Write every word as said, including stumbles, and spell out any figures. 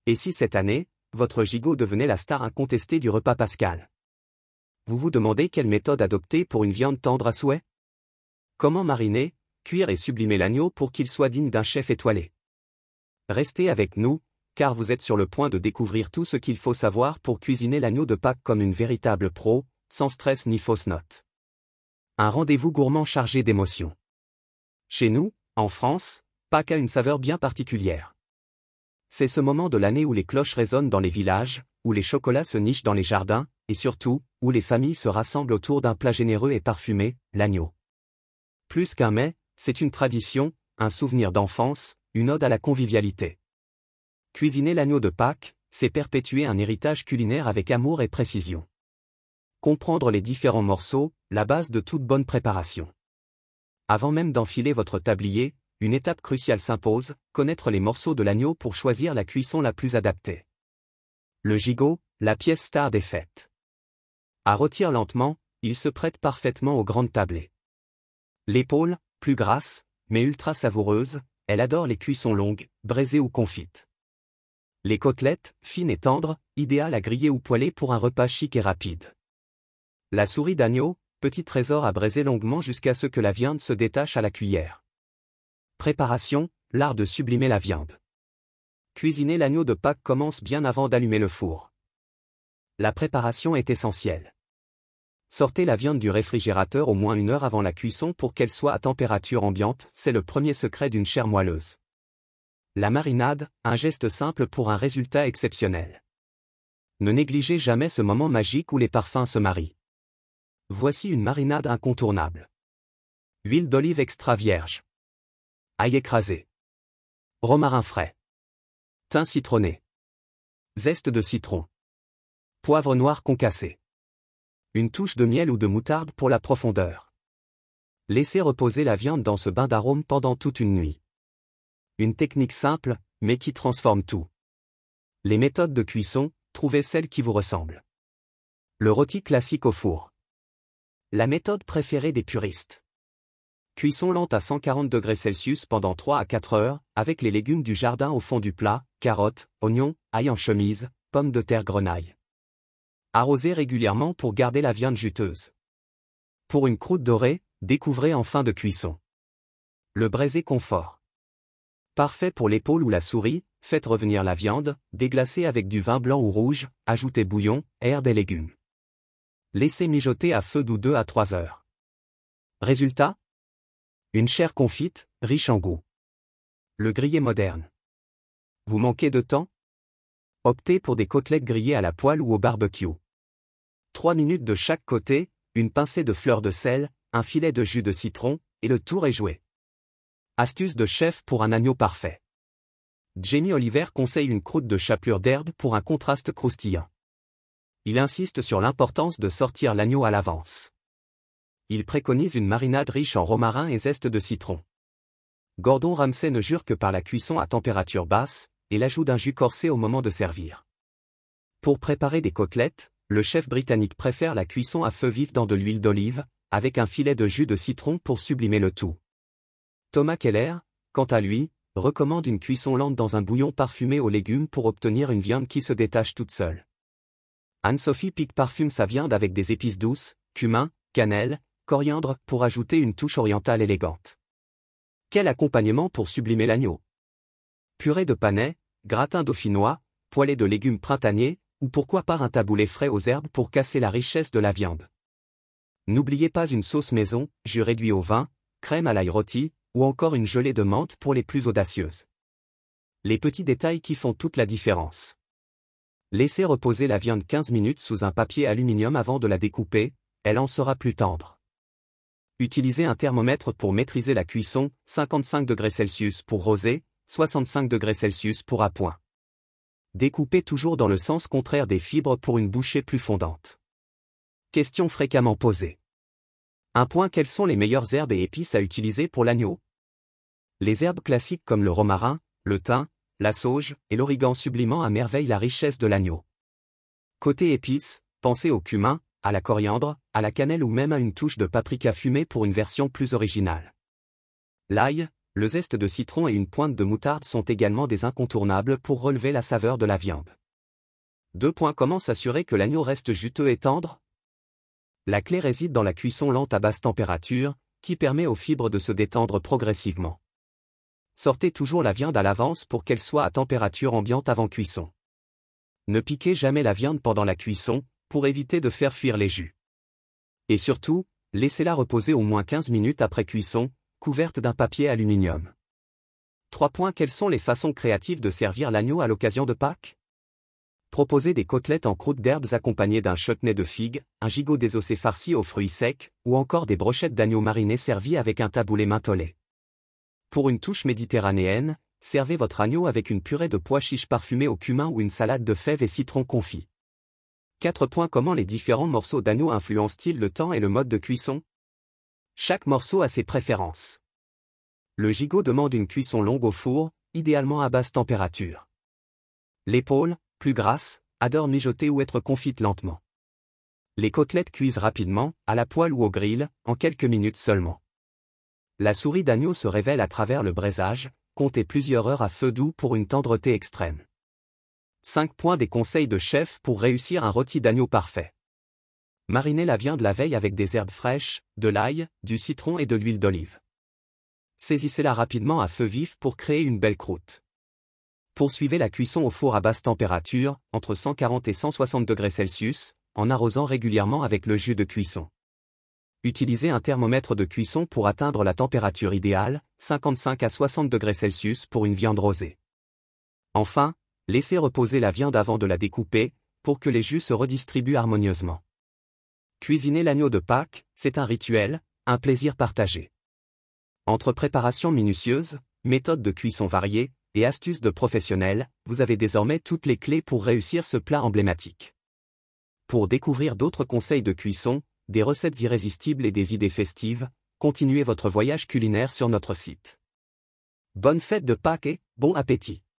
Et si cette année, votre gigot devenait la star incontestée du repas pascal? Vous vous demandez quelle méthode adopter pour une viande tendre à souhait? Comment mariner, cuire et sublimer l'agneau pour qu'il soit digne d'un chef étoilé? Restez avec nous, car vous êtes sur le point de découvrir tout ce qu'il faut savoir pour cuisiner l'agneau de Pâques comme une véritable pro, sans stress ni fausses notes. Un rendez-vous gourmand chargé d'émotions. Chez nous, en France, Pâques a une saveur bien particulière. C'est ce moment de l'année où les cloches résonnent dans les villages, où les chocolats se nichent dans les jardins, et surtout, où les familles se rassemblent autour d'un plat généreux et parfumé, l'agneau. Plus qu'un mets, c'est une tradition, un souvenir d'enfance, une ode à la convivialité. Cuisiner l'agneau de Pâques, c'est perpétuer un héritage culinaire avec amour et précision. Comprendre les différents morceaux, la base de toute bonne préparation. Avant même d'enfiler votre tablier, une étape cruciale s'impose, connaître les morceaux de l'agneau pour choisir la cuisson la plus adaptée. Le gigot, la pièce star des fêtes. À rôtir lentement, il se prête parfaitement aux grandes tablées. L'épaule, plus grasse, mais ultra savoureuse, elle adore les cuissons longues, braisées ou confites. Les côtelettes, fines et tendres, idéales à griller ou poêler pour un repas chic et rapide. La souris d'agneau, petit trésor à braiser longuement jusqu'à ce que la viande se détache à la cuillère. Préparation, l'art de sublimer la viande. Cuisiner l'agneau de Pâques commence bien avant d'allumer le four. La préparation est essentielle. Sortez la viande du réfrigérateur au moins une heure avant la cuisson pour qu'elle soit à température ambiante, c'est le premier secret d'une chair moelleuse. La marinade, un geste simple pour un résultat exceptionnel. Ne négligez jamais ce moment magique où les parfums se marient. Voici une marinade incontournable. Huile d'olive extra vierge. Ail écrasé. Romarin frais. Thym citronné. Zeste de citron. Poivre noir concassé. Une touche de miel ou de moutarde pour la profondeur. Laissez reposer la viande dans ce bain d'arômes pendant toute une nuit. Une technique simple, mais qui transforme tout. Les méthodes de cuisson, trouvez celle qui vous ressemble. Le rôti classique au four. La méthode préférée des puristes. Cuisson lente à cent quarante degrés Celsius pendant trois à quatre heures, avec les légumes du jardin au fond du plat, carottes, oignons, ail en chemise, pommes de terre grenaille. Arrosez régulièrement pour garder la viande juteuse. Pour une croûte dorée, découvrez en fin de cuisson. Le braisé confort. Parfait pour l'épaule ou la souris, faites revenir la viande, déglacez avec du vin blanc ou rouge, ajoutez bouillon, herbes et légumes. Laissez mijoter à feu doux deux à trois heures. Résultat? Une chair confite, riche en goût. Le grillé moderne. Vous manquez de temps? Optez pour des côtelettes grillées à la poêle ou au barbecue. Trois minutes de chaque côté, une pincée de fleur de sel, un filet de jus de citron, et le tour est joué. Astuce de chef pour un agneau parfait. Jamie Oliver conseille une croûte de chapelure d'herbe pour un contraste croustillant. Il insiste sur l'importance de sortir l'agneau à l'avance. Il préconise une marinade riche en romarin et zeste de citron. Gordon Ramsay ne jure que par la cuisson à température basse, et l'ajout d'un jus corsé au moment de servir. Pour préparer des côtelettes, le chef britannique préfère la cuisson à feu vif dans de l'huile d'olive, avec un filet de jus de citron pour sublimer le tout. Thomas Keller, quant à lui, recommande une cuisson lente dans un bouillon parfumé aux légumes pour obtenir une viande qui se détache toute seule. Anne-Sophie Pic parfume sa viande avec des épices douces, cumin, cannelle, coriandre pour ajouter une touche orientale élégante. Quel accompagnement pour sublimer l'agneau? Purée de panais, gratin dauphinois, poêlée de légumes printaniers, ou pourquoi pas un taboulé frais aux herbes pour casser la richesse de la viande. N'oubliez pas une sauce maison, jus réduit au vin, crème à l'ail rôti, ou encore une gelée de menthe pour les plus audacieuses. Les petits détails qui font toute la différence. Laissez reposer la viande quinze minutes sous un papier aluminium avant de la découper, elle en sera plus tendre. Utilisez un thermomètre pour maîtriser la cuisson, cinquante-cinq degrés Celsius pour rosé, soixante-cinq degrés Celsius pour à point. Découpez toujours dans le sens contraire des fibres pour une bouchée plus fondante. Question fréquemment posée. Un point: quelles sont les meilleures herbes et épices à utiliser pour l'agneau? Les herbes classiques comme le romarin, le thym, la sauge et l'origan sublimant à merveille la richesse de l'agneau. Côté épices, pensez au cumin, à la coriandre, à la cannelle ou même à une touche de paprika fumée pour une version plus originale. L'ail, Le zeste de citron et une pointe de moutarde sont également des incontournables pour relever la saveur de la viande. deux. Comment s'assurer que l'agneau reste juteux et tendre? La clé réside dans la cuisson lente à basse température, qui permet aux fibres de se détendre progressivement. Sortez toujours la viande à l'avance pour qu'elle soit à température ambiante avant cuisson. Ne piquez jamais la viande pendant la cuisson, pour éviter de faire fuir les jus. Et surtout, laissez-la reposer au moins quinze minutes après cuisson, couverte d'un papier aluminium. trois. Quelles sont les façons créatives de servir l'agneau à l'occasion de Pâques? Proposez des côtelettes en croûte d'herbes accompagnées d'un chutney de figues, un gigot désossé farci aux fruits secs, ou encore des brochettes d'agneau mariné servies avec un taboulé mentholé. Pour une touche méditerranéenne, servez votre agneau avec une purée de pois chiches parfumée au cumin ou une salade de fèves et citron confit. quatre. Comment les différents morceaux d'agneau influencent-ils le temps et le mode de cuisson? Chaque morceau a ses préférences. Le gigot demande une cuisson longue au four, idéalement à basse température. L'épaule, plus grasse, adore mijoter ou être confite lentement. Les côtelettes cuisent rapidement, à la poêle ou au grill, en quelques minutes seulement. La souris d'agneau se révèle à travers le braisage, comptez plusieurs heures à feu doux pour une tendreté extrême. cinq. Des conseils de chef pour réussir un rôti d'agneau parfait. Marinez la viande la veille avec des herbes fraîches, de l'ail, du citron et de l'huile d'olive. Saisissez-la rapidement à feu vif pour créer une belle croûte. Poursuivez la cuisson au four à basse température, entre cent quarante et cent soixante degrés Celsius, en arrosant régulièrement avec le jus de cuisson. Utilisez un thermomètre de cuisson pour atteindre la température idéale, cinquante-cinq à soixante degrés Celsius pour une viande rosée. Enfin, laissez reposer la viande avant de la découper, pour que les jus se redistribuent harmonieusement. Cuisiner l'agneau de Pâques, c'est un rituel, un plaisir partagé. Entre préparation minutieuse, méthodes de cuisson variées, et astuces de professionnels, vous avez désormais toutes les clés pour réussir ce plat emblématique. Pour découvrir d'autres conseils de cuisson, des recettes irrésistibles et des idées festives, continuez votre voyage culinaire sur notre site. Bonne fête de Pâques et bon appétit!